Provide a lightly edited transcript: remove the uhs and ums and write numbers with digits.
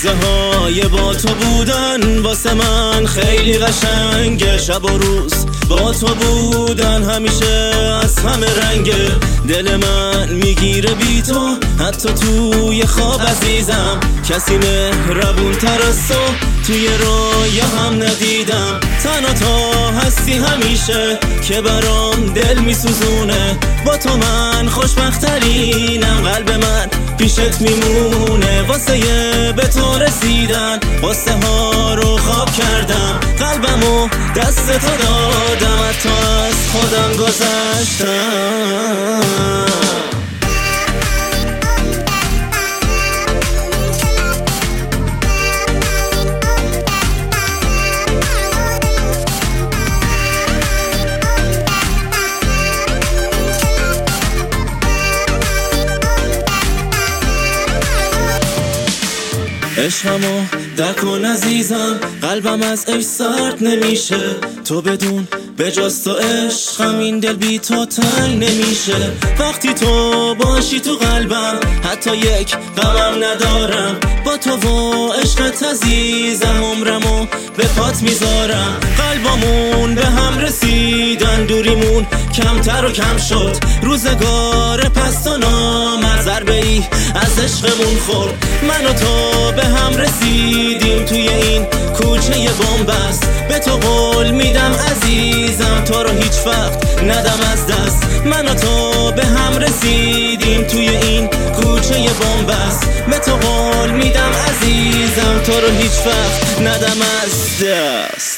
لحظه های با تو بودن واسه من خیلی قشنگه. شب و روز با تو بودن همیشه از همه رنگه. دل من میگیره بی تو حتی توی خواب عزیزم. کسی مهربون تر از تو توی رویا هم ندیدم. تنها تو هستی همیشه که برام دل میسوزونه. با تو من خوشبخترینم. قلب من پیشت میمونه. واسه به تو رسیدن واسه ها رو خواب کردم. قلبمو دست تو دادم حتی از خودم گذشتم. عشقمو درک کن عزیزم. قلبم از عشق سرد نمیشه. تو بدون به جز تو عشقم این دل بی تو تنگ نمیشه. وقتی تو باشی تو قلبم حتی یک غمم ندارم. با تو و عشقت عزیزم عمرمو به پات میذارم. قلبامون به هم رسیدن دوریمون کمتر و کم شد. روزگار پست و نامرد ضربه ای از عشقمون خورد. من و تو به هم رسیدیم توی این کوچه بن‌بست. به تو قول میدم عزیزم تو رو هیچ وقت ندم از دست. من و تو به هم رسیدیم توی این کوچه بن‌بست. به تو قول میدم عزیزم تو رو هیچ وقت ندم از دست.